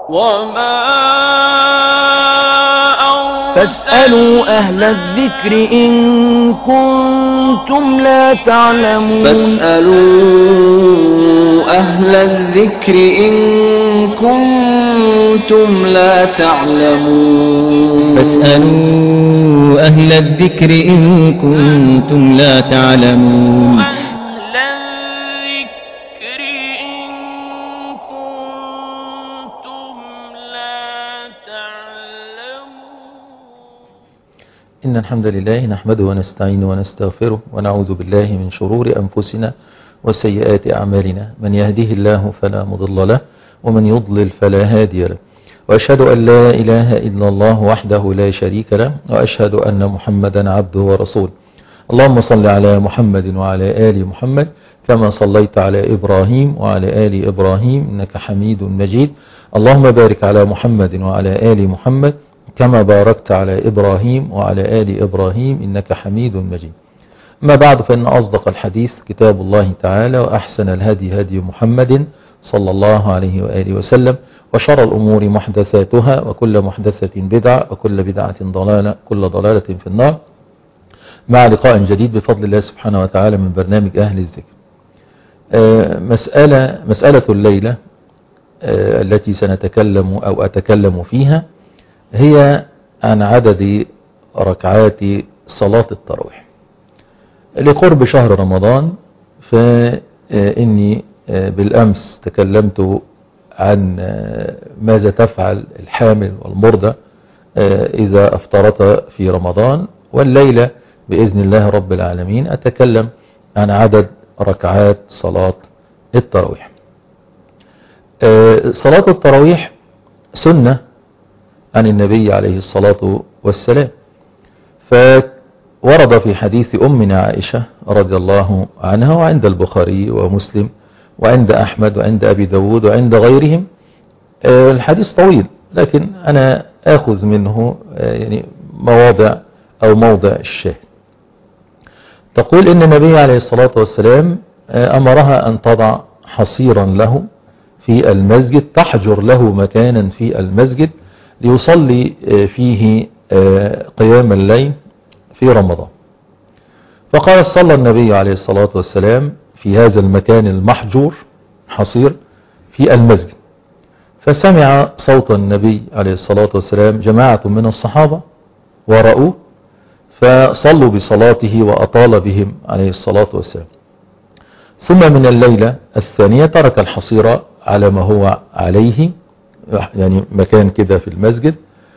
وما فاسألوا أهل الذكر إن كنتم لا تعلمون. فاسألوا أهل الذكر إن كنتم لا تعلمون. فاسألوا أهل الذكر إن كنتم لا تعلمون. إن الحمد لله نحمده ونستعينه ونستغفره ونعوذ بالله من شرور أنفسنا وسيئات أعمالنا، من يهده الله فلا مضل له ومن يضلل فلا هادي له، وأشهد أن لا إله إلا الله وحده لا شريك له، وأشهد أن محمدا عبده ورسوله. اللهم صل على محمد وعلى آل محمد كما صليت على إبراهيم وعلى آل إبراهيم إنك حميد مجيد. اللهم بارك على محمد وعلى آل محمد كما باركت على إبراهيم وعلى آل إبراهيم إنك حميد مجيد. ما بعد، فإن أصدق الحديث كتاب الله تعالى، وأحسن الهدي هدي محمد صلى الله عليه وآله وسلم، وشر الأمور محدثاتها، وكل محدثة بدعة، وكل بدعة ضلالة، كل ضلالة في النار. مع لقاء جديد بفضل الله سبحانه وتعالى من برنامج أهل الذكر. مسألة الليلة التي سنتكلم أو أتكلم فيها هي عن عدد ركعات صلاة التراويح. لقرب شهر رمضان، فإني بالأمس تكلمت عن ماذا تفعل الحامل والمرضى إذا أفطرت في رمضان، والليلة بإذن الله رب العالمين أتكلم عن عدد ركعات صلاة التراويح. صلاة التراويح سنة عن النبي عليه الصلاة والسلام، فورد في حديث أمنا عائشة رضي الله عنها، وعند البخاري ومسلم وعند أحمد وعند أبي داود وعند غيرهم. الحديث طويل، لكن أنا آخذ منه يعني مواضع أو موضع الشاهد. تقول إن النبي عليه الصلاة والسلام أمرها أن تضع حصيرا له في المسجد، تحجر له مكانا في المسجد ليصلي فيه قيام الليل في رمضان. فقال صلى النبي عليه الصلاة والسلام في هذا المكان المحجور حصير في المسجد، فسمع صوت النبي عليه الصلاة والسلام جماعة من الصحابة ورأوه، فصلوا بصلاته وأطال بهم عليه الصلاة والسلام. ثم من الليلة الثانية ترك الحصير على ما هو عليه، يعني مكان كده في المسجد،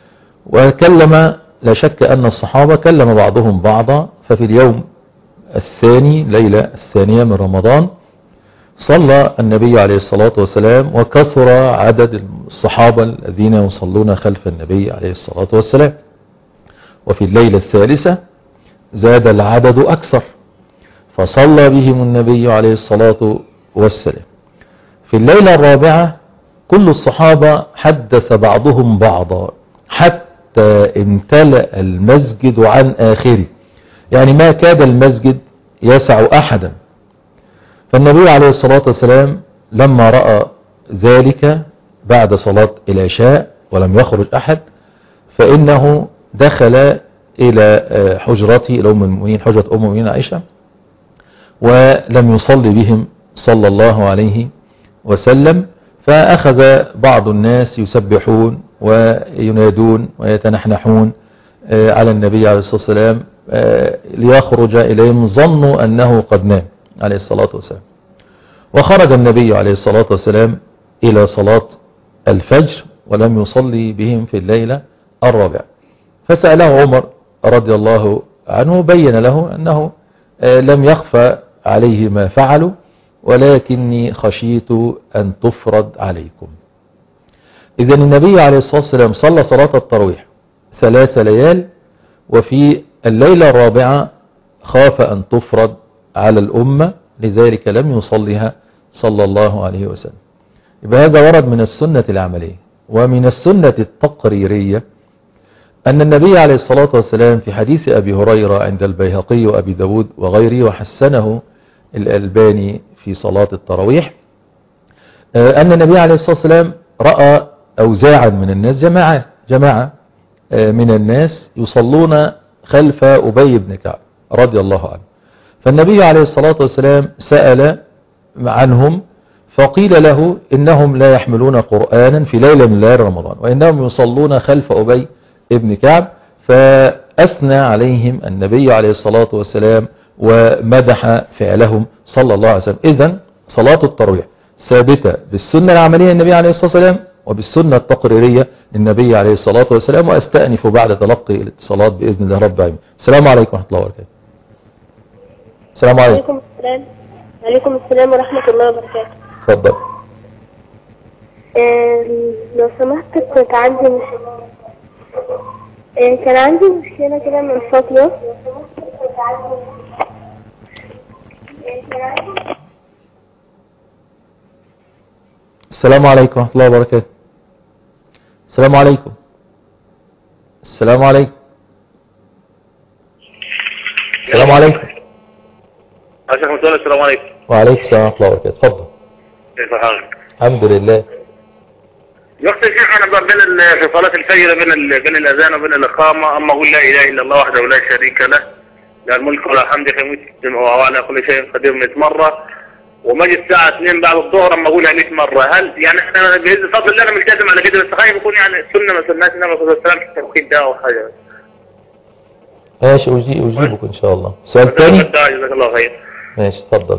وكلم، لا شك أن الصحابة كلم بعضهم بعضا. ففي اليوم الثاني، ليلة الثانية من رمضان، صلى النبي عليه الصلاة والسلام، وكثر عدد الصحابة الذين يصلون خلف النبي عليه الصلاة والسلام. وفي الليلة الثالثة زاد العدد أكثر، فصلى بهم النبي عليه الصلاة والسلام. في الليلة الرابعة كل الصحابة حدث بعضهم بعضا حتى امتلأ المسجد عن آخره، يعني ما كاد المسجد يسع أحدا. فالنبي عليه الصلاة والسلام لما رأى ذلك بعد صلاة العشاء ولم يخرج أحد، فإنه دخل إلى حجرته، إلى أم المؤمنين، حجرة أم المؤمنين عائشة، ولم يصلي بهم صلى الله عليه وسلم. فأخذ بعض الناس يسبحون وينادون ويتنحنحون على النبي عليه الصلاة والسلام ليخرج إليهم، ظنوا أنه قد نام عليه الصلاة والسلام. وخرج النبي عليه الصلاة والسلام إلى صلاة الفجر ولم يصلي بهم في الليلة الرابعة. فسأله عمر رضي الله عنه، بين له أنه لم يخفى عليه ما فعلوا، ولكني خشيت أن تفرض عليكم. إذن النبي عليه الصلاة والسلام صلى صلاة التراويح 3 ليال، وفي الليلة الرابعة خاف أن تفرض على الأمة، لذلك لم يصليها صلى الله عليه وسلم. يبقى هذا ورد من السنة العملية. ومن السنة التقريرية أن النبي عليه الصلاة والسلام في حديث أبي هريرة عند البيهقي وأبي داود وغيره، وحسنه الألباني في صلاة التراويح، أن النبي عليه الصلاة والسلام رأى أوزاعا من الناس، جماعة من الناس يصلون خلف أبي بن كعب رضي الله عنه. فالنبي عليه الصلاة والسلام سأل عنهم فقيل له إنهم لا يحملون قرآنا في ليلة من ليالي رمضان، وإنهم يصلون خلف أبي بن كعب. فأثنى عليهم النبي عليه الصلاة والسلام ومدح فعلهم صلى الله عليه وسلم. إذن صلاة التراويح ثابتة بالسنة العملية للنبي عليه الصلاة والسلام وبالسنة التقريرية للنبي عليه الصلاة والسلام. وأستأنف بعد تلقي الاتصالات بإذن الله رب العالمين. السلام عليكم ورحمة الله وبركاته. السلام عليكم. وعليكم السلام ورحمة الله وبركاته. اتفضل. لو سمحت كان عندي مشكلة كده من فترة. السلام عليكم ورحمة الله وبركاته. السلام عليكم. السلام عليكم. السلام عليكم. السلام عليكم. وعليكم السلام ورحمة الله وبركاته. اتفضل. كيف حالك؟ الحمد لله. يقصد الشيخ أنا في صلاة الفجر بين الأذان وبين الإقامة أما أقول لا إله إلا الله وحده لا شريك له له الملك وله الحمد وعلى كل شيء قدير 100 مرة، وما اجي الساعة 2 بعد الظهر أما أقولها 100 مرة. هل يعني أنا بفضل الله أنا ملتزم على كده، بس خايف يكون يعني السنة ما سناش النبي صلى الله عليه وسلم في التوقيت ده أو حاجة؟ ماشي أجيبك إن شاء الله. سؤال تاني؟ جزاك الله خير. ماشي اتفضل.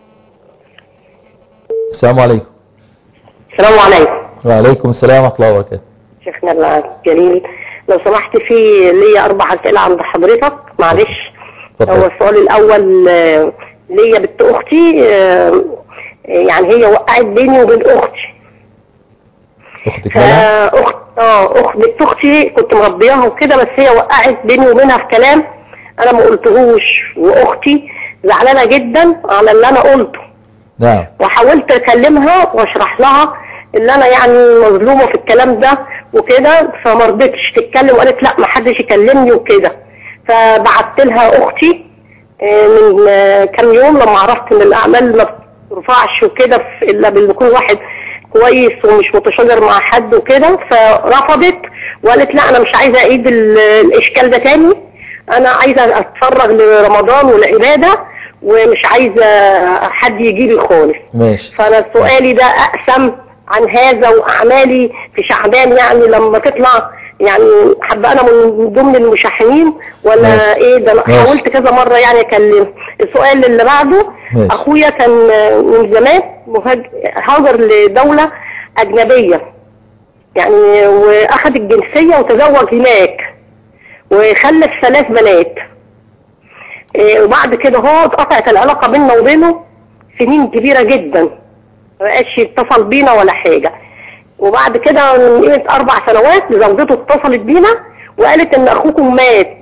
السلام عليكم. السلام عليكم. وعليكم السلام ورحمة الله وبركاته. شيخنا الجليل لو سمحت في ليا 4 أسئلة عند حضرتك معلش. هو السؤال الأول ليا بنت أختي، يعني هي وقعت بيني وبين أختي. أختك مالها؟ بنت أختي كنت مربياها وكده، بس هي وقعت بيني وبينها في كلام أنا ما قلتهوش، وأختي زعلانة جدا على اللي أنا قلته. نعم. وحاولت أكلمها وأشرح لها اللي أنا يعني مظلومة في الكلام ده وكده، فما رضتش تتكلم وقالت لا ما حدش يكلمني وكده. فبعت لها أختي من كام يوم لما عرفت ان الأعمال ما بترفعش وكده إلا بيكون واحد كويس ومش متشاجر مع حد وكده، فرفضت وقالت لا أنا مش عايزة أعيد الإشكال ده تاني، أنا عايزة أتفرغ لرمضان والعبادة ومش عايزة حد يجيلي خالص. ماشي. فأنا سؤالي ده أقسم عن هذا، وأعمالي في شعبان يعني لما تطلع يعني حابة أنا من ضمن المشاحنين ولا إيه ده؟ أنا حاولت كذا مرة يعني أكلم. السؤال اللي بعده أخويا كان من زمان هاجر لدولة أجنبية يعني، وأخذ الجنسية وتزوج هناك وخلف 3 بنات. وبعد كده هو اتقطعت العلاقة بيننا وبينه سنين كبيرة جدا، ما بقاش يتصل بينا ولا حاجة. وبعد كده من 4 سنوات زوجته اتصلت بينا وقالت ان اخوكم مات.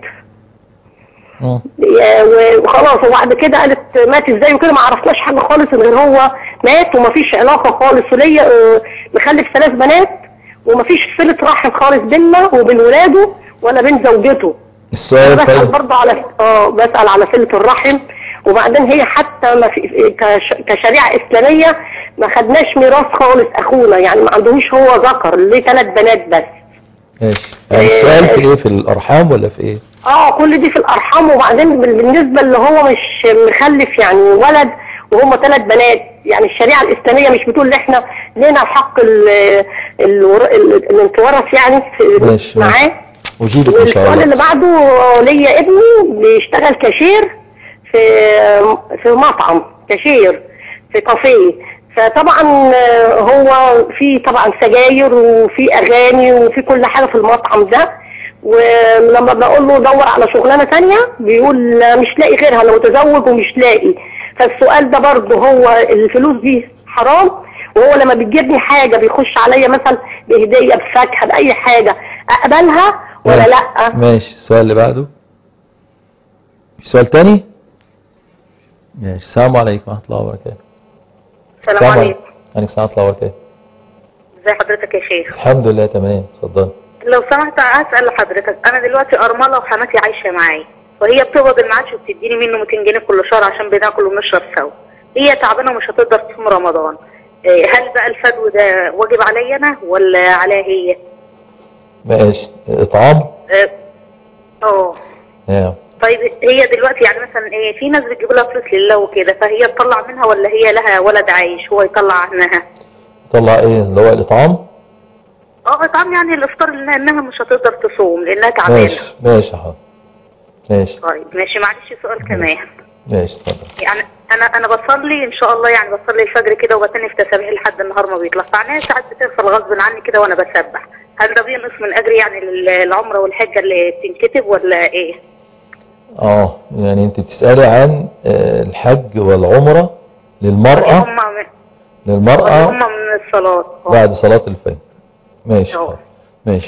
وخلاص. وبعد كده قالت مات ازاي وكده، ما عرفناش حاجة خالص غير هو مات ومفيش علاقة خالص، وليا مخلف 3 بنات ومفيش صلة رحم خالص بيننا وبين ولاده ولا بين زوجته. السؤال بسأل برضه على بسأل على صلة الرحم. وبعدين هي حتى ما في كشريعة إسلامية ما خدناش ميراث خالص أخونا، يعني ما عندهوش هو ذكر، ليه 3 بنات بس. ماشي. يعني السؤال في إيه، في الأرحام ولا في إيه؟ كل دي في الأرحام. وبعدين بالنسبة اللي هو مش مخلف يعني ولد وهم 3 بنات، يعني الشريعة الإسلامية مش بتقول إحنا لنا حق الانتورث يعني معاه. أجيبك إن شاء الله. والسؤال اللي بعده ليا ابني بيشتغل كاشير في مطعم، كاشير في كافيه. فطبعا هو في طبعا سجاير وفي اغاني وفي كل حاجة في المطعم ده، ولما بقول له دور على شغلانة تانية بيقول مش لاقي غيرها، لو تزوج ومش لاقي. فالسؤال ده برضه هو الفلوس دي حرام، وهو لما بتجيبني حاجة بيخش عليا مثلا بهدية بفاكهة بأي حاجة أقبلها ولا لأ؟ ماشي. السؤال اللي بعده. في سؤال تاني؟ ماشي. السلام عليكم ورحمة الله وبركاته. السلام عليكم. عليكم السلام ورحمة الله وبركاته. ازي حضرتك يا شيخ؟ الحمد لله تمام. اتفضل. لو سمحت أسأل حضرتك، أنا دلوقتي أرملة وحماتي عايشة معايا، وهي بتقبض المعاش وبتديني منه 200 جنيه كل شهر عشان بناكل ونشرب سوا. هي تعبانة ومش هتقدر تصوم رمضان، هل بقى الفدو ده واجب عليا انا ولا عليها هي؟ ماشي. اطعام. طيب هي دلوقتي يعني مثلا في ناس بتجيب لها فلوس لله وكده، فهي تطلع منها ولا هي لها ولد عايش هو يطلع عنها؟ طلع ايه اللي هو الاطعام؟ اطعام يعني الافطار انها مش هتقدر تصوم لانها تعبانه. ماشي حاضر. ماشي. طيب ماشي. معلش سؤال كمان. ماشي اتفضل. يعني انا بصلي ان شاء الله، يعني بصلي الفجر كده وبتني في تسابيح لحد النهار ما بيطلع، فعناها ساعات بتغفل غصب عني كده وانا بسبح. هل ده بينقص من اجري يعني العمره والحجه اللي بتنكتب ولا ايه؟ يعني انت بتسألي عن الحج والعمرة للمرأة للمرأة هم من الصلاة بعد صلاة الفجر. ماشي. ماشي.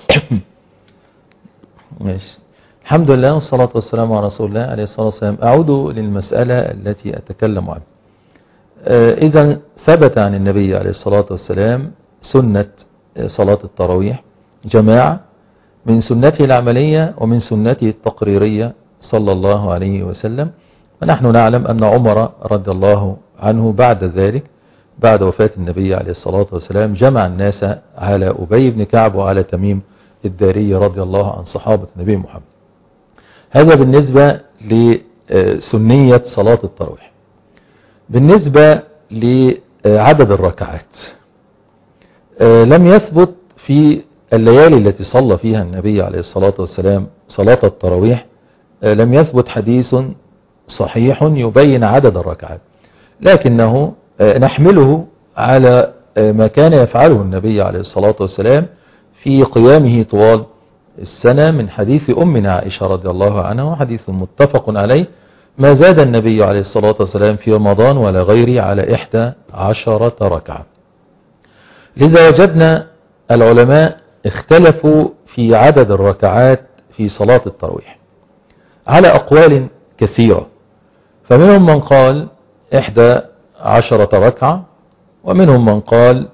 ماشي. الحمد لله والصلاة والسلام على رسول الله عليه الصلاة والسلام. أعود للمسألة التي أتكلم عنها. إذا ثبت عن النبي عليه الصلاة والسلام سنة صلاة التراويح جماعة من سنته العملية ومن سنته التقريرية صلى الله عليه وسلم. ونحن نعلم أن عمر رضي الله عنه بعد ذلك بعد وفاة النبي عليه الصلاة والسلام جمع الناس على أبي بن كعب وعلى تميم الداري رضي الله عن صحابة النبي محمد. هذا بالنسبة لسنية صلاة التراويح. بالنسبة لعدد الركعات لم يثبت في الليالي التي صلى فيها النبي عليه الصلاة والسلام صلاة التراويح لم يثبت حديث صحيح يبين عدد الركعات، لكنه نحمله على ما كان يفعله النبي عليه الصلاة والسلام في قيامه طوال السنة من حديث أمنا عائشة رضي الله عنها وحديث متفق عليه: ما زاد النبي عليه الصلاة والسلام في رمضان ولا غيره على 11 ركعة. لذا وجدنا العلماء اختلفوا في عدد الركعات في صلاة التراويح على أقوال كثيرة، فمنهم من قال 11 ركعة، ومنهم من قال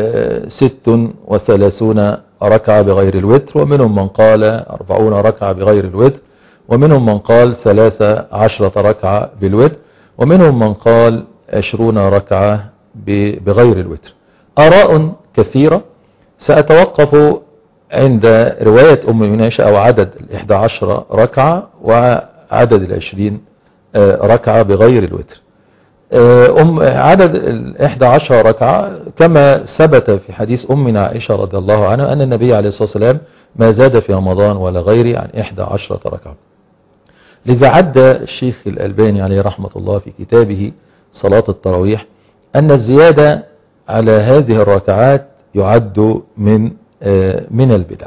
36 ركعة بغير الوتر، ومنهم من قال 40 ركعة بغير الوتر، ومنهم من قال 13 ركعة بالوتر، ومنهم من قال 20 ركعة بغير الوتر. آراء كثيرة. سأتوقف عند رواية أم مناشة أو عدد 11 ركعة وعدد 20 ركعة بغير الوتر. عدد 11 ركعة كما ثبت في حديث أمنا عائشة رضي الله عنها أن النبي عليه الصلاة والسلام ما زاد في رمضان ولا غيره عن 11 ركعة. لذا عد الشيخ الألباني عليه رحمة الله في كتابه صلاة التراويح أن الزيادة على هذه الركعات يعد من البدع.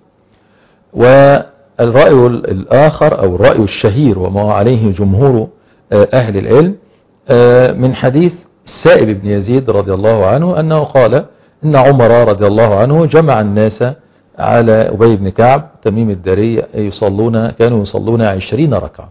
والرأي الآخر أو الرأي الشهير وما عليه جمهور أهل العلم من حديث السائب بن يزيد رضي الله عنه أنه قال إن عمر رضي الله عنه جمع الناس على أبي بن كعب تميم الداري كانوا يصلون 20 ركعة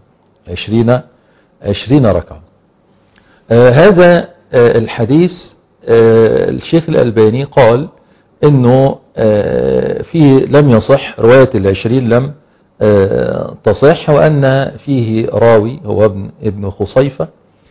20 ركعة. هذا الحديث الشيخ الألباني قال إنه فيه لم يصح، رواية 20 لم تصح، وأن فيه راوي هو ابن خصيفة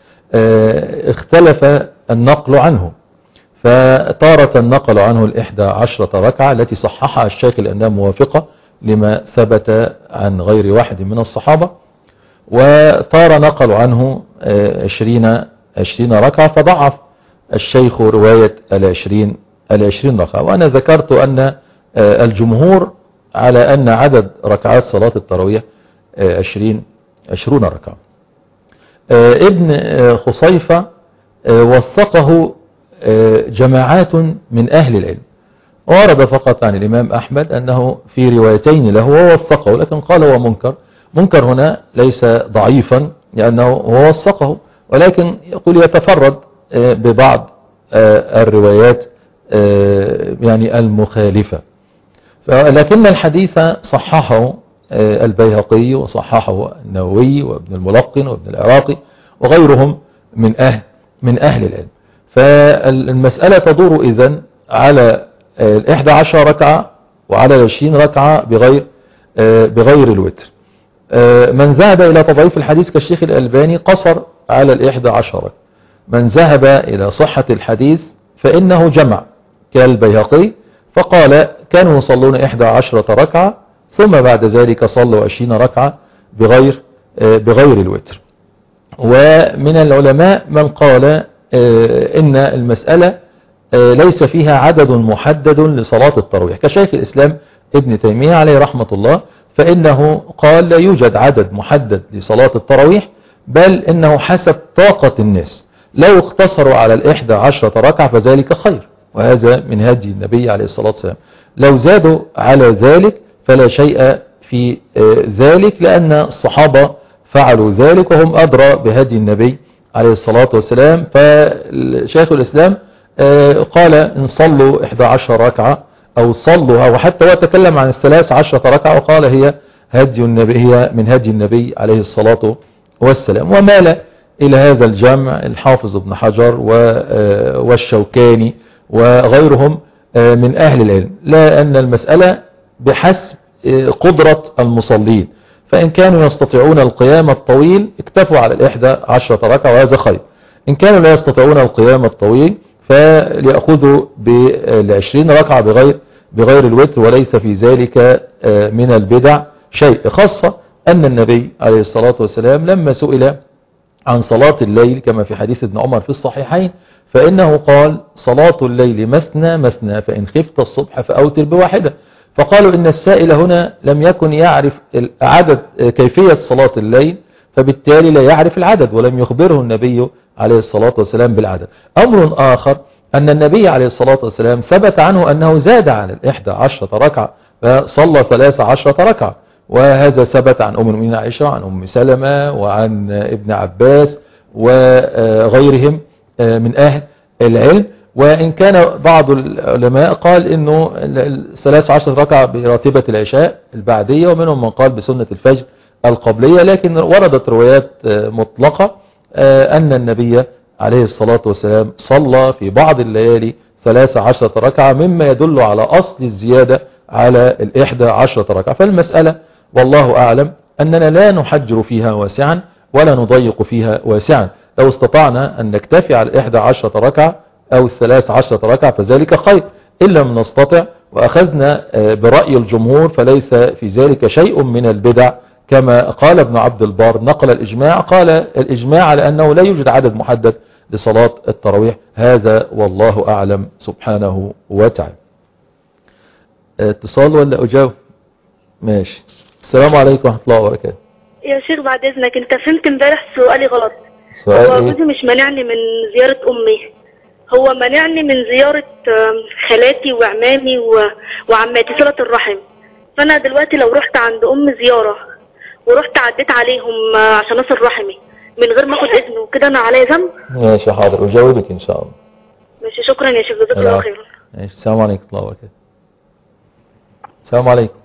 اختلف النقل عنه، فتارة النقل عنه 11 ركعة التي صححها الشيخ لأنها موافقة لما ثبت عن غير واحد من الصحابة، وتارة نقل عنه 20 ركعة، فضعف الشيخ رواية 20 ركعة. وأنا ذكرت أن الجمهور على أن عدد ركعات صلاة التراويح 20 ركعة. ابن خصيفة وثقه جماعات من أهل العلم، ورد فقط عن الإمام أحمد أنه في روايتين له ووثقه، لكن قال هو منكر هنا ليس ضعيفا لأنه هو وثقه، ولكن يقول يتفرد ببعض الروايات يعني المخالفة. لكن الحديث صححه البيهقي وصححه النووي وابن الملقن وابن العراقي وغيرهم من أهل العلم. فالمسألة تدور إذن على 11 ركعة وعلى 20 ركعة بغير الوتر. من ذهب إلى تضعيف الحديث كالشيخ الألباني قصر على 11 ركعة. من ذهب إلى صحة الحديث فإنه جمع كالبيهقي، فقال كانوا يصلون 11 ركعة ثم بعد ذلك صلوا 20 ركعة بغير الوتر. ومن العلماء من قال إن المسألة ليس فيها عدد محدد لصلاة التراويح كشيخ الإسلام ابن تيمية عليه رحمة الله، فإنه قال لا يوجد عدد محدد لصلاة التراويح، بل إنه حسب طاقة الناس، لو اقتصروا على 11 ركعة فذلك خير، وهذا من هدي النبي عليه الصلاة والسلام. لو زادوا على ذلك فلا شيء في ذلك، لأن الصحابة فعلوا ذلك وهم أدرى بهدي النبي عليه الصلاة والسلام. فشيخ الإسلام قال إن صلوا 11 ركعة أو صلوا، أو حتى هو تكلم عن 13 ركعة وقال هي من هدي النبي عليه الصلاة والسلام. ومال إلى هذا الجمع الحافظ ابن حجر والشوكاني وغيرهم من أهل العلم، لا أن المسألة بحسب قدرة المصلين، فإن كانوا يستطيعون القيام الطويل اكتفوا على 11 ركعة وهذا خير، إن كانوا لا يستطيعون القيام الطويل فليأخذوا ب20 ركعة بغير الوتر، وليس في ذلك من البدع شيء، خاصة أن النبي عليه الصلاة والسلام لما سئل عن صلاة الليل كما في حديث ابن عمر في الصحيحين، فإنه قال صلاة الليل مثنى مثنى فإن خفت الصبح فأوتر بواحدة. فقالوا إن السائل هنا لم يكن يعرف العدد كيفية صلاة الليل، فبالتالي لا يعرف العدد، ولم يخبره النبي عليه الصلاة والسلام بالعدد. أمر آخر أن النبي عليه الصلاة والسلام ثبت عنه أنه زاد على 11 ركعة فصلى 13 ركعة، وهذا ثبت عن أم المؤمنين عائشة وعن أم سلمة وعن ابن عباس وغيرهم من أهل العلم. وإن كان بعض العلماء قال إنه 13 ركعة براتبة العشاء البعدية، ومنهم من قال بسنة الفجر القبلية، لكن وردت روايات مطلقة أن النبي عليه الصلاة والسلام صلى في بعض الليالي 13 ركعة، مما يدل على أصل الزيادة على 11 ركعة. فالمسألة والله أعلم أننا لا نحجر فيها واسعا ولا نضيق فيها واسعا، لو استطعنا أن نكتفي على 11 ركعة أو 13 ركعة فذلك خير، إن لم نستطع وأخذنا برأي الجمهور فليس في ذلك شيء من البدع، كما قال ابن عبد البر نقل الإجماع، قال الإجماع على أنه لا يوجد عدد محدد لصلاة التراويح، هذا والله أعلم سبحانه وتعالى. اتصال ولا أجاوب؟ ماشي. السلام عليكم ورحمة الله وبركاته. يا شيخ بعد إذنك، أنت فهمت امبارح سؤالي غلط. هو جوزي مش منعني من زيارة أمي، هو منعني من زيارة خالاتي وعمامي وعماتي صلة الرحم. فأنا دلوقتي لو رحت عند أم زيارة ورحت عديت عليهم عشان أصل رحمي من غير ما أخد إذن وكده، أنا عليا ذنب؟ ماشي حاضر، أجاوبك إن شاء الله. ماشي، شكرا يا شيخ، جزاك الله خيرا. ماشي. السلام عليكم ورحمة الله وبركاته. السلام عليكم.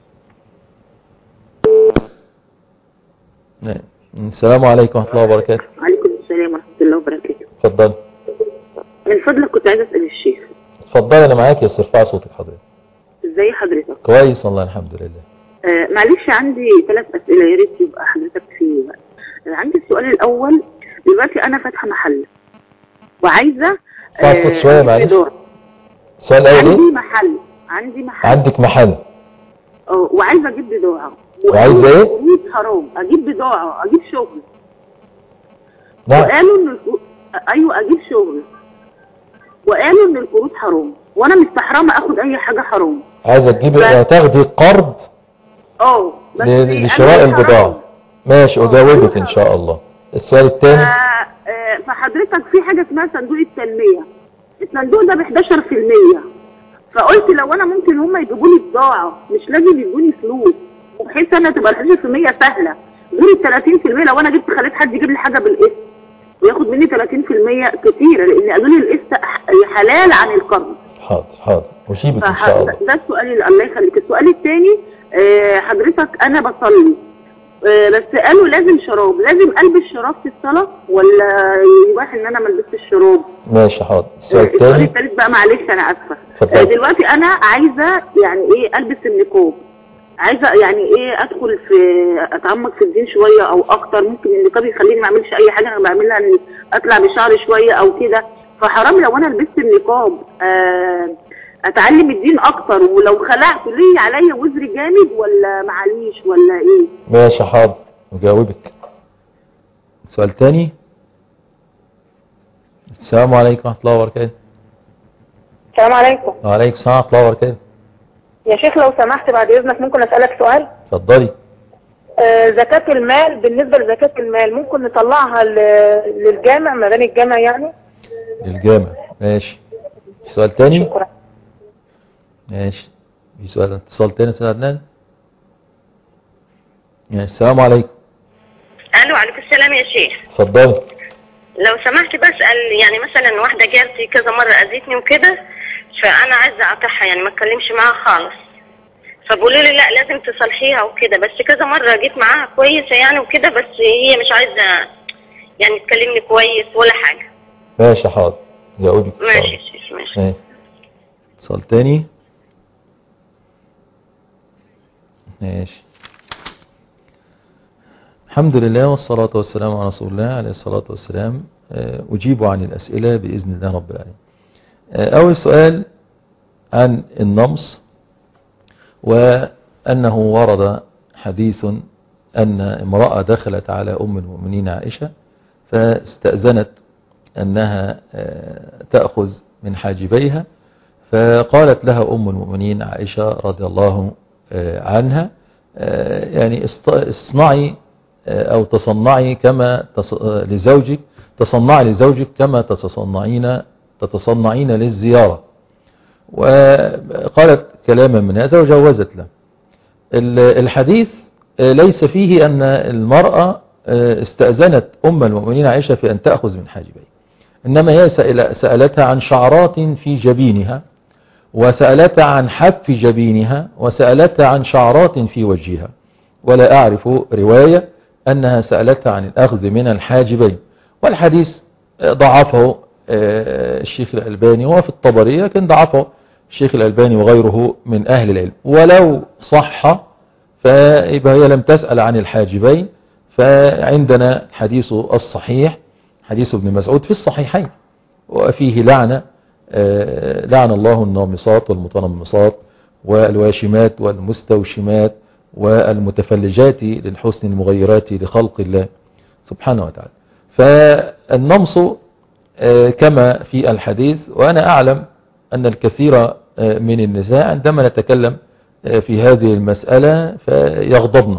السلام عليكم ورحمة الله وبركاته. وعليكم السلام ورحمة الله وبركاته. اتفضل. من فضلك كنت عايزة أسأل الشيخ. اتفضل، أنا معاك يا ارفعي صوتك حضرتك. ازاي حضرتك؟ كويس والله الحمد لله. معلش عندي 3 أسئلة يا ريت يبقى حضرتك في وقت. عندي السؤال الأول، دلوقتي أنا فاتحة محل وعايزة صوت شوية معلش. السؤال الأول عندي محل. عندك محل. وعايزة أجيب بضاعة. وعايزة إيه؟ حرام أجيب بضاعة، أجيب شغل. نعم. وقالوا إن أيوه أجيب شغل. وقالوا إن القروض حرام، وأنا مستحرمة آخد أي حاجة حرام. عايزة تجيبي تاخدي قرض لشراء البضاعة. ماشي، أجاوبك إن شاء الله. السؤال الثاني. فحضرتك في حاجة اسمها صندوق التنمية، الصندوق ده ب11%، فقلت لو أنا ممكن هم يجيبوا لي بضاعة مش لازم يدوني فلوس، وبحيث أنا تبقى 11% سهلة، غير ال 30% لو أنا جبت خليت حد يجيب لي حاجة بالقسط وياخد مني 30% كتيرة، لأن قالوا لي القسط حلال عن القرض. حاضر وشيبك إن شاء الله. ده السؤال. الله يخليك. السؤال الثاني، حضرتك أنا بصلي بس قالوا لازم شراب، لازم ألبس شراب في الصلاة ولا يباح إن أنا ما البسش الشراب؟ ماشي حاضر. السؤال الثالث بقى معلش أنا آسفة. دلوقتي أنا عايزة يعني إيه ألبس النقاب، عايزة يعني إيه أدخل في أتعمق في الدين شوية أو أكتر، ممكن النقاب يخليني ما أعملش أي حاجة أنا بعملها، إني أطلع بشعري شوية أو كده، فحرام لو انا لبست النقاب اتعلم الدين اكتر، ولو خلعت ليه عليا وزر جامد ولا معليش ولا ايه؟ ماشي حاضر نجاوبك. سؤال تاني. السلام عليكم ورحمة الله وبركاته. السلام عليكم. وعليكم السلام ورحمة الله وبركاته. يا شيخ لو سمحت بعد اذنك ممكن اسالك سؤال؟ اتفضلي. زكاة المال، بالنسبة لزكاة المال ممكن نطلعها للجامع، مباني الجامع يعني؟ للجامع ماشي. في سؤال تاني؟ شكرا. ماشي. في سؤال اتصال تاني استاذ عدنان؟ ماشي. السلام عليكم. الو وعليكم السلام يا شيخ. اتفضلي. لو سمحت بسأل، يعني مثلا واحدة جارتي كذا مرة اذتني وكده، فانا عايزة اقاطعها يعني ما اتكلمش معاها خالص، فبقولوا لي لا لازم تصلحيها وكده، بس كذا مرة جيت معاها كويسة يعني وكده، بس هي مش عايزة يعني تكلمني كويس ولا حاجة. ماشي حاضر جاوبك. ماشي يا شيخ ماشي. اتصال تاني. ماشي. الحمد لله والصلاة والسلام على رسول الله عليه الصلاة والسلام. أجيب عن الأسئلة بإذن الله رب العالمين. أول سؤال عن النمص، وأنه ورد حديث أن امرأة دخلت على أم المؤمنين عائشة فاستأذنت أنها تأخذ من حاجبيها، فقالت لها أم المؤمنين عائشة رضي الله عنها يعني اصنعي أو تصنعي كما لزوجك، تصنعي لزوجك كما تتصنعين للزيارة. وقالت كلاما من هذا وجوزت له. الحديث ليس فيه أن المرأة استأذنت أم المؤمنين عائشة في أن تأخذ من حاجبيه، إنما هي سألتها عن شعرات في جبينها، وسألتها عن حف جبينها، وسألتها عن شعرات في وجهها، ولا أعرف رواية أنها سألتها عن الأخذ من الحاجبين. والحديث ضعفه الشيخ الألباني، هو في الطبري لكن ضعفه الشيخ الألباني وغيره من أهل العلم. ولو صح فيبقى هي لم تسأل عن الحاجبين. فعندنا الحديث الصحيح حديث ابن مسعود في الصحيحين، وفيه لعن الله النامصات والمتنمصات والواشمات والمستوشمات والمتفلجات للحسن المغيرات لخلق الله سبحانه وتعالى. فالنمص كما في الحديث، وأنا أعلم أن الكثير من النساء عندما نتكلم في هذه المسألة فيغضبن.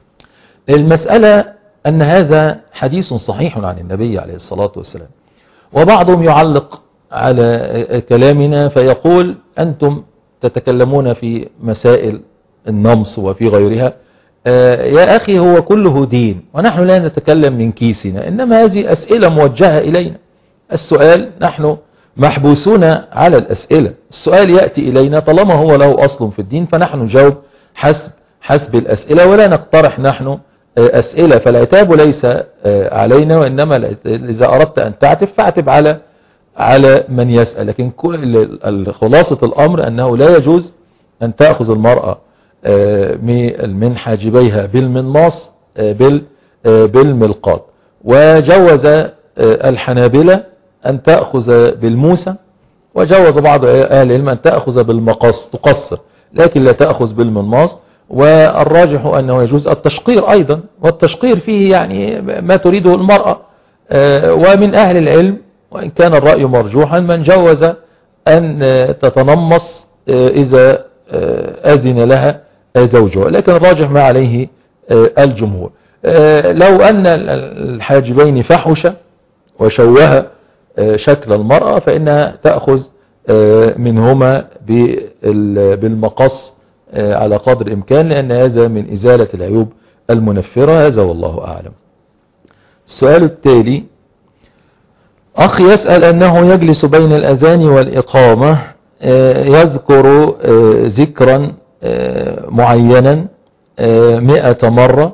المسألة أن هذا حديث صحيح عن النبي عليه الصلاة والسلام، وبعضهم يعلق على كلامنا فيقول أنتم تتكلمون في مسائل النمص وفي غيرها. يا أخي هو كله دين، ونحن لا نتكلم من كيسنا، إنما هذه أسئلة موجهة إلينا. السؤال نحن محبوسون على الأسئلة، السؤال يأتي إلينا طالما هو له أصل في الدين فنحن نجاوب حسب الأسئلة، ولا نقترح نحن أسئلة. فالعتاب ليس علينا، وإنما إذا أردت أن تعتب فاعتب على من يسأل. لكن خلاصة الأمر أنه لا يجوز أن تأخذ المرأة من حاجبيها بالمنماص بالملقاط. وجوز الحنابلة أن تأخذ بالموسى، وجوز بعض أهل العلم أن تأخذ بالمقص تقصر، لكن لا تأخذ بالمنماص. والراجح أنه يجوز التشقير أيضا، والتشقير فيه يعني ما تريده المرأة. ومن أهل العلم وإن كان الرأي مرجوحا من جوز أن تتنمص إذا أذن لها زوجها، لكن الراجح ما عليه الجمهور. لو أن الحاجبين فحش وشوه شكل المرأة فإنها تأخذ منهما بالمقص على قدر الإمكان، لأن هذا من إزالة العيوب المنفرة. هذا والله أعلم. السؤال التالي: أخ يسأل أنه يجلس بين الأذان والإقامة يذكر ذكرا معينا 100 مرة،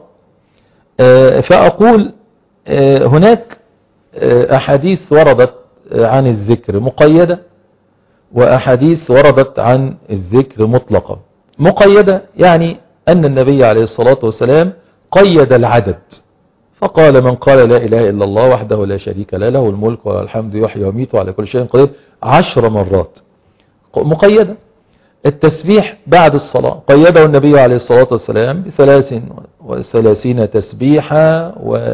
فأقول هناك أحاديث وردت عن الذكر مقيدة، وأحاديث وردت عن الذكر مطلقة. مقيدة يعني أن النبي عليه الصلاة والسلام قيد العدد، فقال من قال لا إله إلا الله وحده لا شريك له له الملك وله الحمد يحيي ويميت وعلى كل شيء قدير 10 مرات مقيدة. التسبيح بعد الصلاة قيده النبي عليه الصلاة والسلام ب33 تسبيحة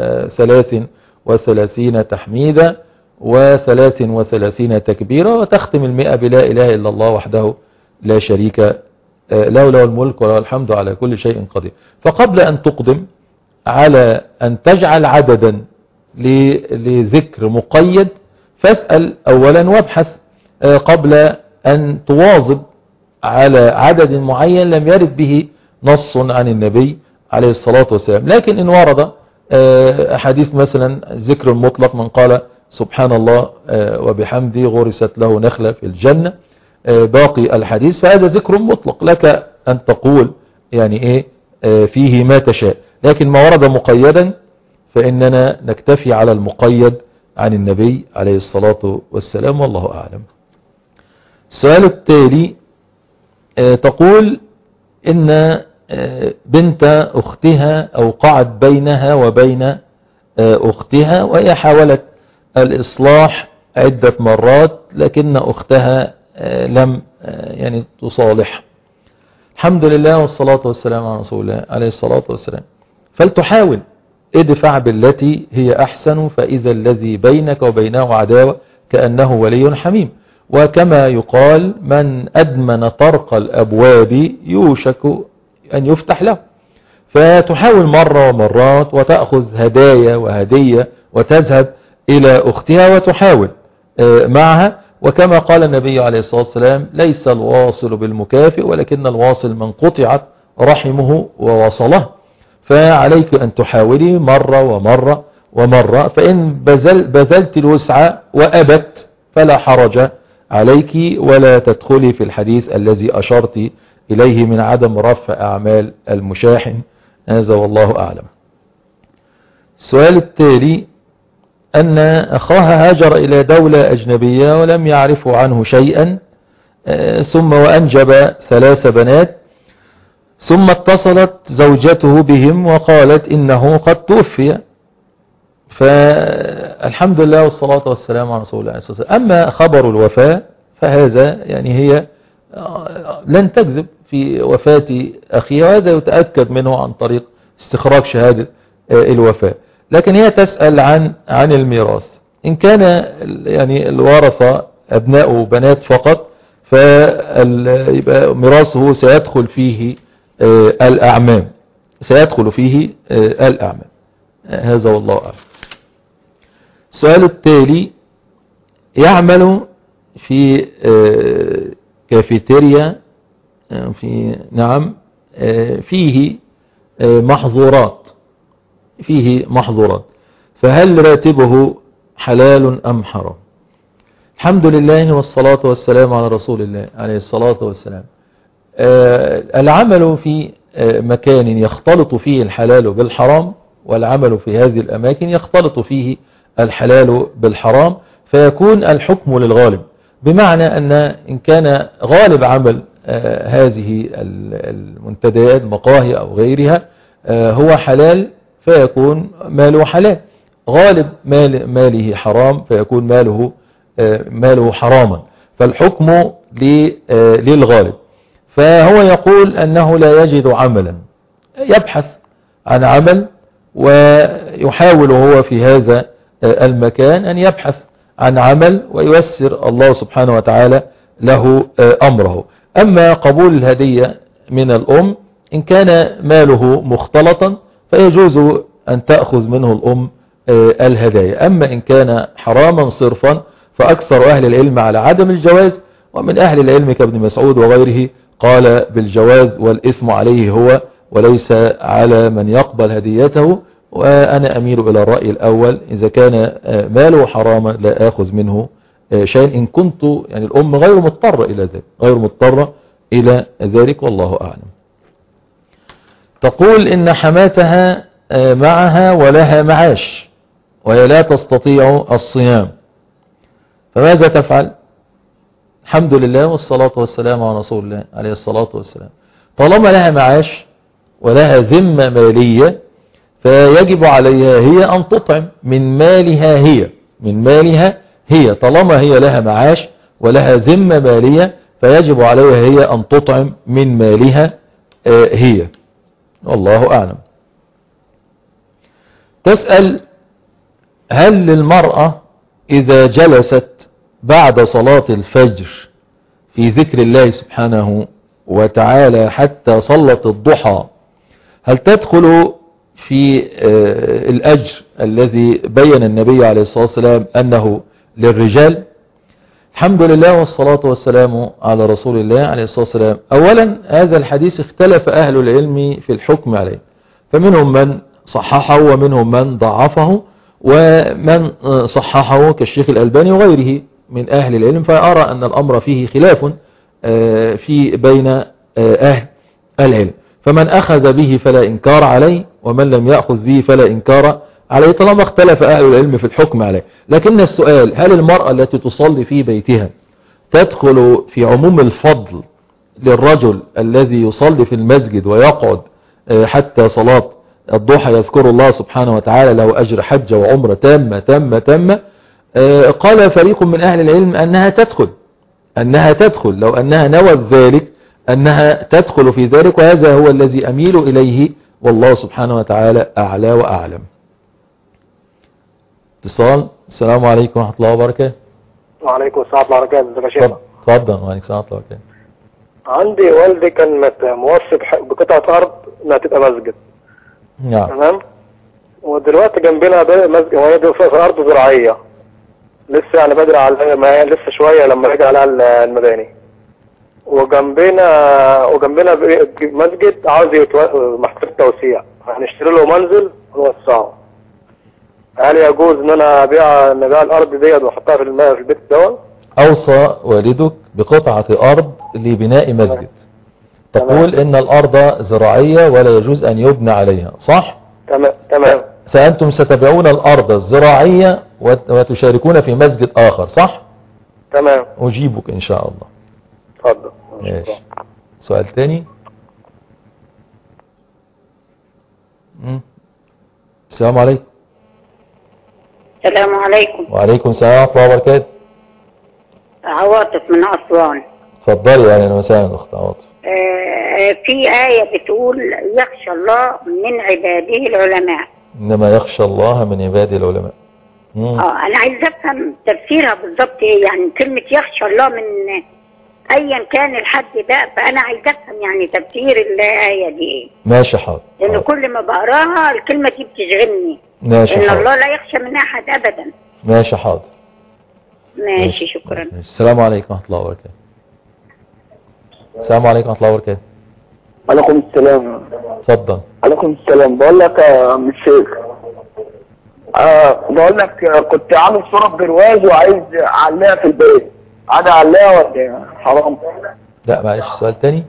و33 تحميدة و33 تكبيرة، وتختم 100 بلا إله إلا الله وحده لا شريك له الملك وله الحمد على كل شيء قدير. فقبل أن تقدم على أن تجعل عددا لذكر مقيد فاسأل أولا وابحث قبل أن تواظب على عدد معين لم يرد به نص عن النبي عليه الصلاة والسلام. لكن إن ورد أحاديث مثلا ذكر المطلق من قال سبحان الله وبحمده غرست له نخلة في الجنة باقي الحديث، فهذا ذكر مطلق لك أن تقول يعني إيه فيه ما تشاء. لكن ما ورد مقيدا فإننا نكتفي على المقيد عن النبي عليه الصلاة والسلام، والله أعلم. السؤال التالي تقول إن بنت أختها أوقعت بينها وبين أختها، وهي حاولت الإصلاح عدة مرات لكن أختها لم يعني تصالح. الحمد لله والصلاة والسلام على رسول الله عليه الصلاة والسلام. فلتحاول ادفع بالتي هي أحسن فإذا الذي بينك وبينه عداوة كأنه ولي حميم. وكما يقال من أدمن طرق الأبواب يوشك أن يفتح له. فتحاول مرة ومرات وتأخذ هدايا وهدية وتذهب إلى أختها وتحاول معها. وكما قال النبي عليه الصلاة والسلام ليس الواصل بالمكافئ ولكن الواصل من قطعت رحمه ووصله. فعليك أن تحاولي مرة ومرة ومرة، فإن بذلت الوسع وأبت فلا حرج عليك ولا تدخلي في الحديث الذي أشرت إليه من عدم رفع أعمال المشاحن. هذا والله أعلم. السؤال التالي أن أخاها هاجر إلى دولة أجنبية ولم يعرفوا عنه شيئا ثم وأنجب 3 بنات، ثم اتصلت زوجته بهم وقالت إنه قد توفي. فالحمد لله والصلاة والسلام على رسول الله عليه الصلاة والسلام. أما خبر الوفاة فهذا يعني هي لن تكذب في وفاة أخيها، وهذا يتأكد منه عن طريق استخراج شهادة الوفاة. لكن هي تسأل عن الميراث. إن كان يعني الورثة أبناء وبنات فقط فيبقى ميراثه سيدخل فيه الأعمام، سيدخل فيه الأعمام. هذا والله أعلم. السؤال التالي يعمل في كافيتيريا فيه محظورات، فهل راتبه حلال أم حرام؟ الحمد لله والصلاة والسلام على رسول الله عليه الصلاة والسلام. العمل في مكان يختلط فيه الحلال بالحرام، والعمل في هذه الأماكن يختلط فيه الحلال بالحرام، فيكون الحكم للغالب. بمعنى أن إن كان غالب عمل هذه المنتديات مقاهي أو غيرها هو حلال فيكون ماله حلال، غالب ماله حرام فيكون ماله حراما، فالحكم للغالب. فهو يقول أنه لا يجد عملا، يبحث عن عمل ويحاول هو في هذا المكان أن يبحث عن عمل وييسر الله سبحانه وتعالى له أمره. أما قبول الهدية من الأم إن كان ماله مختلطا فيجوز أن تأخذ منه الأم الهدايا. أما إن كان حراما صرفا فأكثر أهل العلم على عدم الجواز، ومن أهل العلم كابن مسعود وغيره قال بالجواز والإثم عليه هو وليس على من يقبل هديته. وأنا أميل إلى الرأي الأول، إذا كان ماله حراما لا أخذ منه شيء إن كنت يعني الأم غير مضطرة إلى ذلك والله أعلم. تقول إن حماتها معها ولها معاش وهي لا تستطيع الصيام، فماذا تفعل؟ الحمد لله والصلاة والسلام على رسول الله عليه الصلاة والسلام. طالما لها معاش ولها ذمة مالية فيجب عليها هي أن تطعم من مالها هي طالما هي لها معاش ولها ذمة مالية، فيجب عليها هي أن تطعم من مالها هي. والله أعلم. تسأل: هل للمرأة إذا جلست بعد صلاة الفجر في ذكر الله سبحانه وتعالى حتى صلت الضحى، هل تدخل في الأجر الذي بين النبي عليه الصلاة والسلام أنه للرجال؟ الحمد لله والصلاة والسلام على رسول الله عليه الصلاة والسلام. أولا، هذا الحديث اختلف أهل العلم في الحكم عليه، فمنهم من صححه ومنهم من ضعفه، ومن صححه كالشيخ الألباني وغيره من أهل العلم، فأرى أن الأمر فيه خلاف في بين أهل العلم. فمن أخذ به فلا إنكار عليه، ومن لم يأخذ به فلا إنكار عليه، طالما اختلف أهل العلم في الحكم عليه. لكن السؤال: هل المرأة التي تصلي في بيتها تدخل في عموم الفضل للرجل الذي يصلي في المسجد ويقعد حتى صلاة الضحى يذكر الله سبحانه وتعالى له أجر حج وعمرة تامة؟ قال فريق من أهل العلم أنها تدخل لو أنها نوت ذلك، أنها تدخل في ذلك، وهذا هو الذي أميل إليه، والله سبحانه وتعالى أعلى وأعلم. اتصال. السلام عليكم ورحمة الله وبركاته. وعليكم السلام ورحمة الله وبركاته. اتفضل. وعليكم السلام ورحمة الله وبركاته. عندي والدي كان موصي بقطعة أرض إنها تبقى مسجد. نعم. تمام. ودلوقتي جنبنا ده مسجد، وهي دي في أرض زراعية لسه، يعني بدري على ما هي لسه شوية لما رجع عليها المباني. وجنبنا مسجد عاوز محتاج توسيع، هنشتري له منزل ونوسعه. هل يجوز ان انا نبيع الارض ديت واحطها في البيت دوت؟ اوصى والدك بقطعة ارض لبناء مسجد. تقول ان الارض زراعية ولا يجوز ان يبنى عليها، صح؟ تمام. فانتم ستبيعون الارض الزراعية وتشاركون في مسجد اخر، صح؟ تمام. اجيبك ان شاء الله. اتفضل. ماشي. سؤال تاني. السلام عليكم. السلام عليكم. وعليكم السلام ورحمة الله وبركاته. عواطف من أسوان. اتفضلي. أهلا وسهلا أخت عواطف. في آية بتقول: يخشى الله من عباده العلماء. إنما يخشى الله من عباده العلماء. أنا عايز أفهم تفسيرها بالضبط إيه، يعني كلمة يخشى الله من أيا كان الحد ده، فأنا عايز أفهم يعني تفسير الآية دي إيه. ماشي حاضر. لأن كل ما بقراها الكلمة دي بتشغلني. ماشي إن حاضر. الله لا يخشى من أحد أبدا. ماشي حاضر. ماشي شكرا. السلام عليكم ورحمة الله وبركاته. السلام عليكم ورحمة الله وبركاته. وعليكم السلام. اتفضل. وعليكم السلام. بقول لك يا عم الشيخ، بقول لك كنت عامل صورة برواز وعايز اعلقها في البيت، عادي اعلقها ولا حرام؟ لا معلش، سؤال تاني.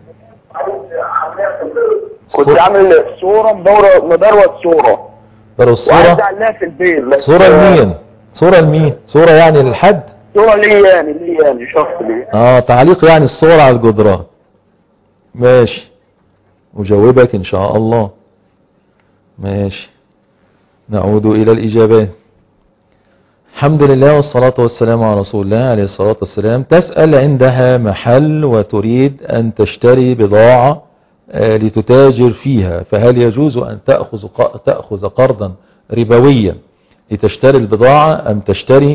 كنت عامل صورة مدروة صورة وعايز اعلقها في البيت. صورة لمين؟ صورة يعني للحد؟ صورة ليه يعني شخص ليه؟ تعليق يعني الصورة على الجدران. ماشي، أجاوبك إن شاء الله. ماشي، نعود إلى الإجابات. الحمد لله والصلاة والسلام على رسول الله عليه الصلاة والسلام. تسأل: عندها محل وتريد أن تشتري بضاعة لتتاجر فيها، فهل يجوز أن تأخذ قرضا ربويا لتشتري البضاعة، أم تشتري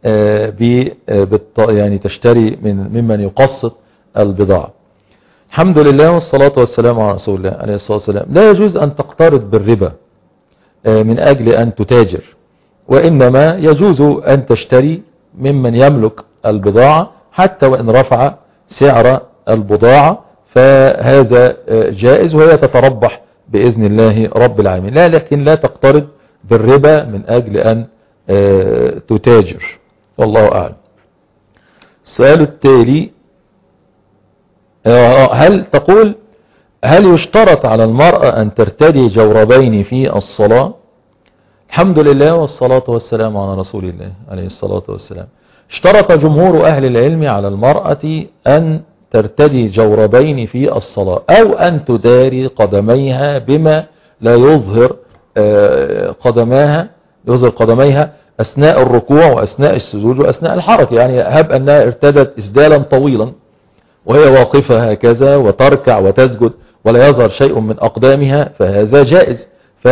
يعني تشتري ممن يقسط البضاعة؟ الحمد لله والصلاة والسلام على رسول الله عليه الصلاة والسلام. لا يجوز أن تقترض بالربا من أجل أن تتاجر، وإنما يجوز أن تشتري ممن يملك البضاعة حتى وإن رفع سعر البضاعة، فهذا جائز، وهي تتربح بإذن الله رب العالمين. لكن لا تقترض بالربا من أجل أن تتاجر، والله أعلم. السؤال التالي: هل يشترط على المرأة أن ترتدي جوربين في الصلاة؟ الحمد لله والصلاة والسلام على رسول الله عليه الصلاة والسلام. اشترط جمهور أهل العلم على المرأة أن ترتدي جوربين في الصلاة، أو أن تداري قدميها بما لا يظهر قدميها أثناء الركوع وأثناء السجود وأثناء الحركة. يعني هب أنها ارتدت إسدالا طويلا وهي واقفة هكذا وتركع وتسجد ولا يظهر شيء من أقدامها فهذا جائز،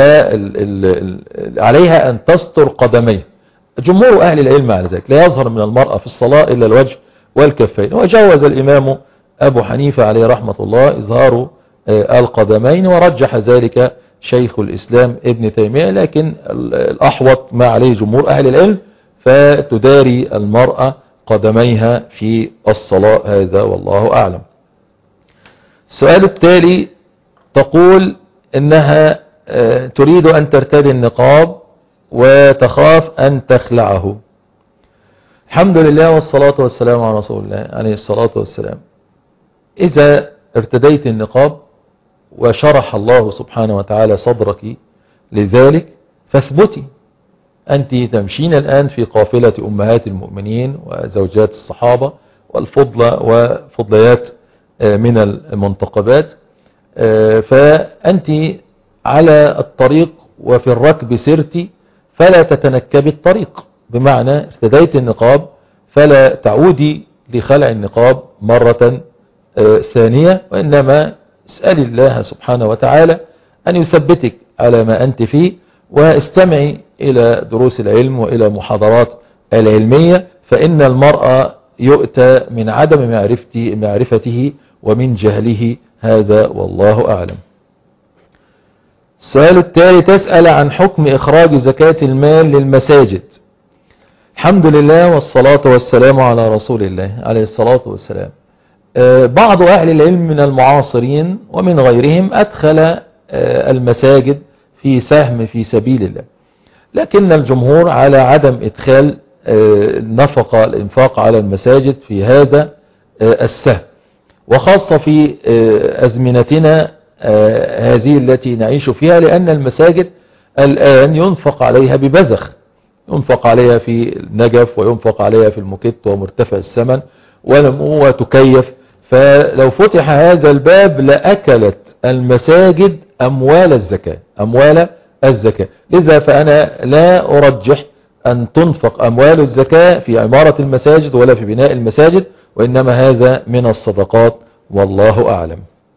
فعليها أن تستر قدميها. جمهور أهل العلم على ذلك، لا يظهر من المرأة في الصلاة إلا الوجه والكفين، وجوز الإمام أبو حنيفة عليه رحمة الله إظهار القدمين، ورجح ذلك شيخ الإسلام ابن تيمية، لكن الأحوط ما عليه جمهور أهل العلم فتداري المرأة قدميها في الصلاة، هذا والله أعلم. السؤال التالي تقول إنها تريد أن ترتدي النقاب وتخاف أن تخلعه. الحمد لله والصلاة والسلام على رسول الله عليه الصلاة والسلام. إذا ارتديت النقاب وشرح الله سبحانه وتعالى صدرك لذلك فاثبتي. أنت تمشين الآن في قافلة أمهات المؤمنين وزوجات الصحابة والفضلة وفضليات من المنتقبات، فأنت على الطريق وفي الركب سرتي فلا تتنكبي الطريق، بمعنى ارتديت النقاب فلا تعودي لخلع النقاب مرة ثانية، وإنما اسألي الله سبحانه وتعالى أن يثبتك على ما أنت فيه، واستمعي إلى دروس العلم وإلى محاضرات العلمية، فإن المرأة يؤتى من عدم معرفته ومن جهله، هذا والله أعلم. السؤال التالي تسأل عن حكم إخراج زكاة المال للمساجد. الحمد لله والصلاة والسلام على رسول الله عليه الصلاة والسلام. بعض أهل العلم من المعاصرين ومن غيرهم أدخل المساجد في سهم في سبيل الله، لكن الجمهور على عدم إدخال النفقة الإنفاق على المساجد في هذا السهم، وخاصة في أزمنتنا هذه التي نعيش فيها، لأن المساجد الآن ينفق عليها ببذخ، ينفق عليها في النجف وينفق عليها في المكت ومرتفع الثمن وتكيف، فلو فتح هذا الباب لأكلت المساجد أموال الزكاة. لذا فأنا لا أرجح أن تنفق أموال الزكاة في عمارة المساجد ولا في بناء المساجد، وإنما هذا من الصدقات والله أعلم.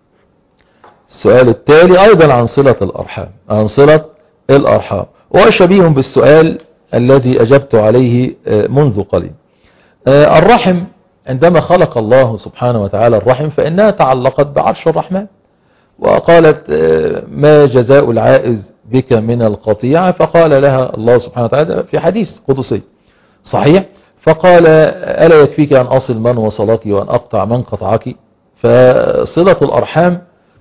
السؤال التالي أيضا عن صلة الأرحام، وشبيه بالسؤال الذي أجبت عليه منذ قليل. الرحم عندما خلق الله سبحانه وتعالى الرحم فإنها تعلقت بعرش الرحمن، وقالت ما جزاء العائز بك من القطيعة، فقال لها الله سبحانه وتعالى في حديث قدسي صحيح، فقال ألا يكفيك أن أصل من وصلك وأن أقطع من قطعك. فصلة الأرحام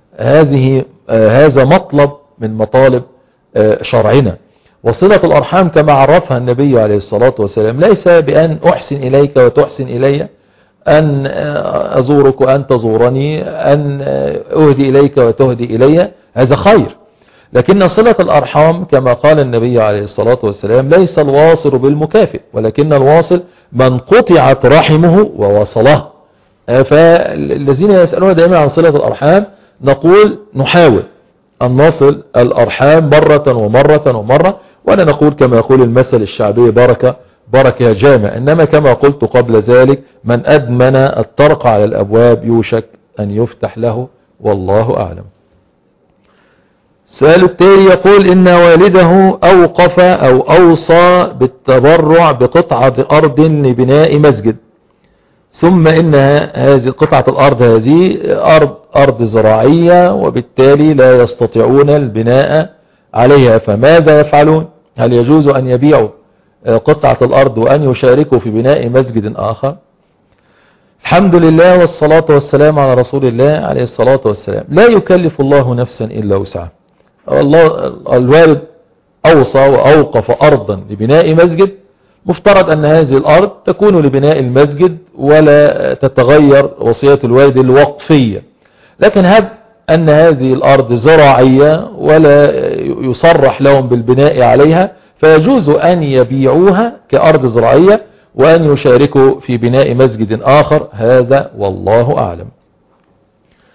هذا مطلب من مطالب شرعنا، وصلة الأرحام كما عرفها النبي عليه الصلاة والسلام ليس بأن أحسن إليك وتحسن إلي، أن أزورك وأن تزورني، أن أهدي إليك وتهدي إلي، هذا خير. لكن صلة الأرحام كما قال النبي عليه الصلاة والسلام ليس الواصل بالمكافئ، ولكن الواصل من قطعت رحمه ووصله. فالذين يسألون دائما عن صلة الأرحام نحاول أن نصل الأرحام مرة، ولا نقول كما يقول المثل الشعبي بركة جامع، إنما كما قلت قبل ذلك من أدمن الطرق على الأبواب يوشك أن يفتح له، والله أعلم. السؤال التالي يقول إن والده أوقف أو أوصى بالتبرع بقطعة أرض لبناء مسجد، ثم إن هذه قطعة الأرض هذه أرض زراعية وبالتالي لا يستطيعون البناء عليها، فماذا يفعلون؟ هل يجوز أن يبيعوا قطعة الأرض وأن يشاركوا في بناء مسجد آخر؟ الحمد لله والصلاة والسلام على رسول الله عليه الصلاة والسلام. لا يكلف الله نفسا إلا وسعها. الوالد أوصى وأوقف أرضا لبناء مسجد، مفترض أن هذه الأرض تكون لبناء المسجد ولا تتغير وصية الوالد الوقفية، لكن هب أن هذه الأرض زراعية ولا يصرح لهم بالبناء عليها، فيجوز أن يبيعوها كأرض زراعية وأن يشاركوا في بناء مسجد آخر، هذا والله أعلم.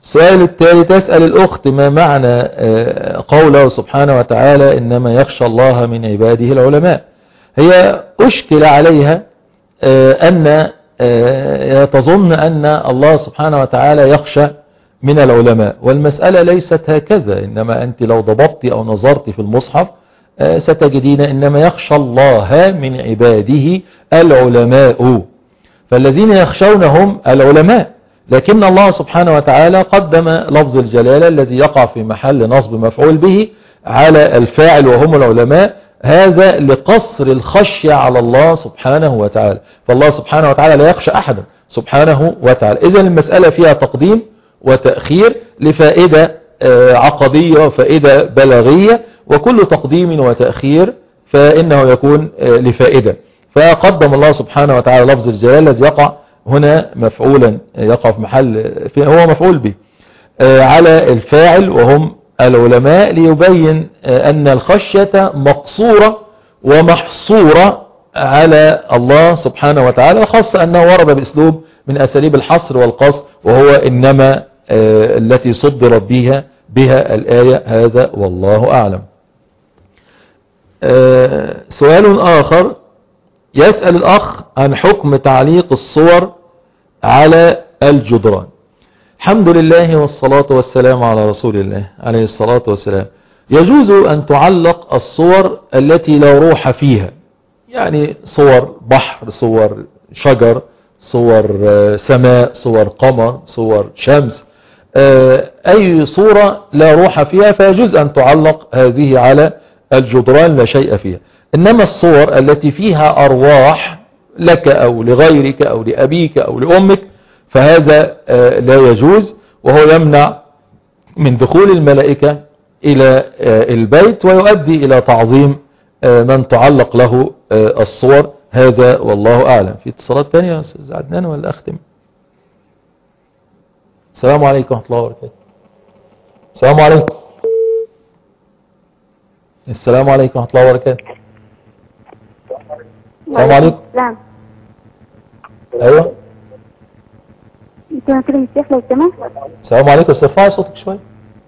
السؤال التالي تسأل الأخت ما معنى قوله سبحانه وتعالى إنما يخشى الله من عباده العلماء. هي أشكل عليها أن تظن أن الله سبحانه وتعالى يخشى من العلماء، والمسألة ليست هكذا. إنما أنت لو ضبطت أو نظرت في المصحف ستجدين إنما يخشى الله من عباده العلماء، فالذين يخشونهم العلماء. لكن الله سبحانه وتعالى قدم لفظ الجلالة الذي يقع في محل نصب مفعول به على الفاعل وهم العلماء، هذا لقصر الخشية على الله سبحانه وتعالى. فالله سبحانه وتعالى لا يخشى أحدا سبحانه وتعالى. إذن المسألة فيها تقديم وتأخير لفائدة عقدية وفائدة بلاغية، وكل تقديم وتأخير فإنه يكون لفائدة. فقدم الله سبحانه وتعالى لفظ الجلالة الذي يقع هنا مفعولا، يقع في محل هو مفعول به على الفاعل وهم العلماء، ليبين أن الخشية مقصورة ومحصورة على الله سبحانه وتعالى، وخاصة أنه ورد بأسلوب من أساليب الحصر والقصر، وهو إنما التي صدرت بها الآية. هذا والله أعلم. سؤال آخر يسأل الأخ عن حكم تعليق الصور على الجدران. الحمد لله والصلاة والسلام على رسول الله عليه الصلاة والسلام. يجوز أن تعلق الصور التي لا روح فيها، يعني صور بحر، صور شجر، صور سماء، صور قمر، صور شمس، أي صورة لا روح فيها فيجوز أن تعلق هذه على الجدران، لا شيء فيها. إنما الصور التي فيها أرواح لك أو لغيرك أو لأبيك أو لأمك فهذا لا يجوز، وهو يمنع من دخول الملائكة إلى البيت، ويؤدي إلى تعظيم من تعلق له الصور. هذا والله أعلم. في اتصالات ثانية يا أستاذ عدنان ولا أختم؟ السلام عليكم ورحمة الله وبركاته. السلام عليكم. السلام عليكم ورحمة الله وبركاته. السلام عليكم. نعم. أيوة. انت كده الشيخ لو سمحت. السلام عليكم. ارفعي صوتك شوية.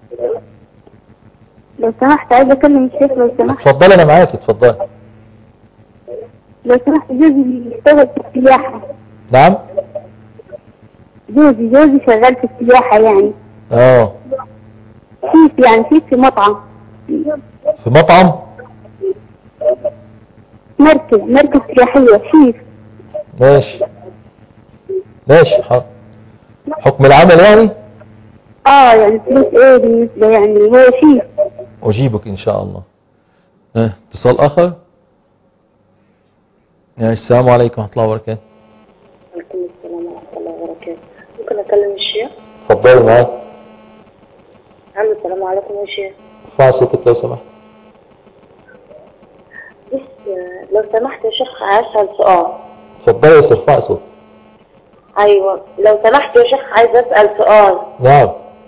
لو سمحت عايز اكلم الشيخ لو سمحت. اتفضلي أنا معاك، اتفضلي. لو سمحت جوزي بيشتغل في السياحة. نعم. جوزي شغال في السياحة يعني. شيف يعني شيف في مطعم. في مطعم؟ مركز سياحية شيف. ماشي حاضر. حكم العمل يعني؟ يعني فلوس ايه بالنسبة يعني هو شيف. أجيبك إن شاء الله. اتصال آخر. السلام عليكم ورحمة الله وبركاته. وعليكم السلام ورحمة الله وبركاته. ممكن أكلم الشيخ؟ اتفضلي معاك. السلام عليكم يا شيخ. ارفعي صوتك لو سمحت. بس لو سمحت يا شيخ عايز أسأل سؤال. اتفضلي بس ارفعي صوتك. أيوة لو سمحت يا شيخ عايز أسأل سؤال. نعم.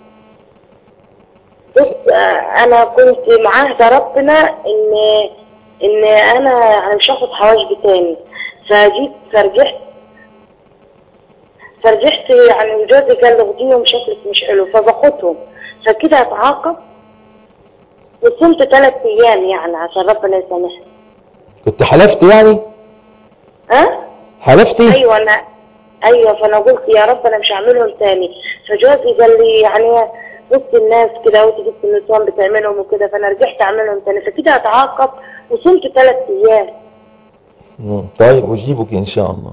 بس أنا كنت معاهدة ربنا إن أنا مش هاخد حواجبي تاني، فجيت فرجحت يعني جوزي قال لي خديهم شكلك مش حلو فباخدهم، فكده اتعاقب وصمت 3 أيام يعني عشان ربنا يسامحني. كنت حلفت يعني؟ حلفتي؟ ايوه فانا قلت يا رب انا مش هعملهم تاني، فجوزي قال لي يعني بص الناس كده وانت جبت النسوان بتعملهم وكده، فانا رجعت اعملهم تاني فكده اتعاقب وصمت 3 أيام. طيب أجيبك إن شاء الله.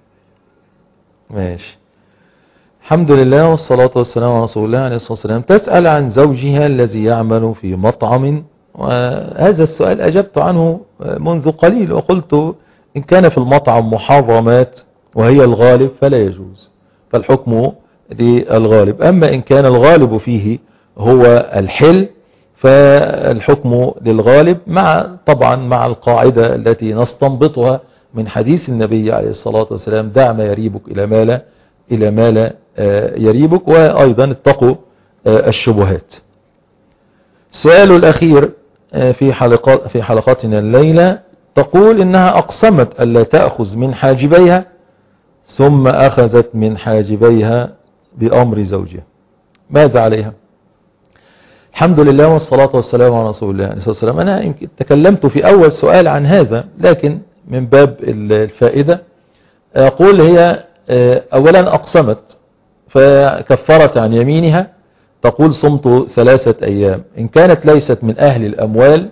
ماشي. الحمد لله والصلاة والسلام على رسول الله عليه الصلاة والسلام. تسأل عن زوجها الذي يعمل في مطعم، وهذا السؤال أجبت عنه منذ قليل وقلت إن كان في المطعم محرمات وهي الغالب فلا يجوز، فالحكم للغالب. أما إن كان الغالب فيه هو الحل فالحكم للغالب، طبعا مع القاعدة التي نستنبطها من حديث النبي عليه الصلاة والسلام: دع ما يريبك إلى ما لا يريبك، وأيضا اتقوا الشبهات. السؤال الأخير في حلقتنا الليلة تقول إنها أقسمت ألا تأخذ من حاجبيها ثم أخذت من حاجبيها بأمر زوجها. ماذا عليها؟ الحمد لله والصلاة والسلام على رسول الله عليه الصلاة والسلام. أنا يمكن تكلمت في أول سؤال عن هذا، لكن من باب الفائدة أقول هي أولا أقسمت فكفرت عن يمينها، تقول صمت 3 أيام. إن كانت ليست من أهل الأموال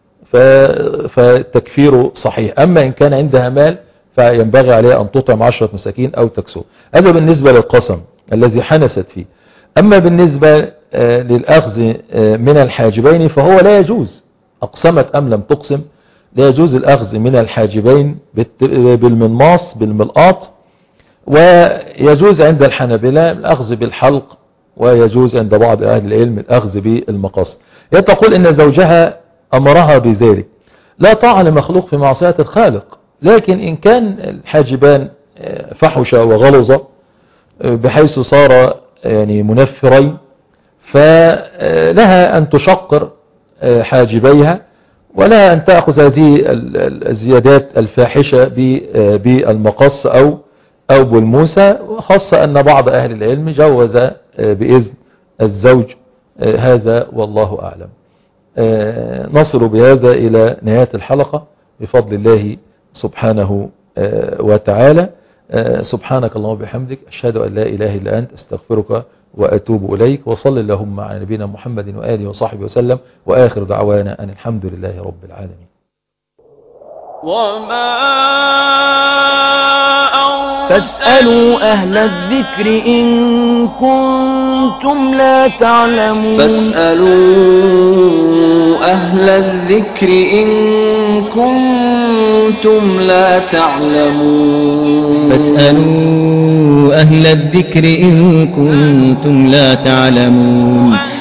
فالتكفير صحيح، أما إن كان عندها مال فينبغي عليها أن تطعم 10 مساكين أو تكسو. هذا بالنسبة للقسم الذي حنست فيه. أما بالنسبة للأخذ من الحاجبين فهو لا يجوز، أقسمت أم لم تقسم لا يجوز الأخذ من الحاجبين بالمنماص بالملقاط، ويجوز عند الحنابلة الأخذ بالحلق، ويجوز عند بعض أهل العلم الأخذ بالمقص. هي تقول إن زوجها أمرها بذلك. لا طاعة لمخلوق في معصية الخالق، لكن إن كان الحاجبان فحش وغلظ بحيث صار يعني منفرين، فلها أن تشقر حاجبيها، ولا أن تأخذ هذه الزيادات الفاحشة بالمقص أو بالموسى، وخاصة أن بعض أهل العلم جوز بإذن الزوج هذا، والله أعلم. نصل بهذا إلى نهاية الحلقة بفضل الله سبحانه وتعالى. سبحانك اللهم وبحمدك، أشهد أن لا إله إلا أنت، أستغفرك وأتوب إليك. وصل اللهم على نبينا محمد وآله وصحبه وسلم، وآخر دعوانا أن الحمد لله رب العالمين. فاسألوا أهل الذكر إن كنتم لا تعلمون. فاسألوا أهل الذكر إن كنتم لا تعلمون. فاسألوا أهل الذكر إن كنتم لا تعلمون.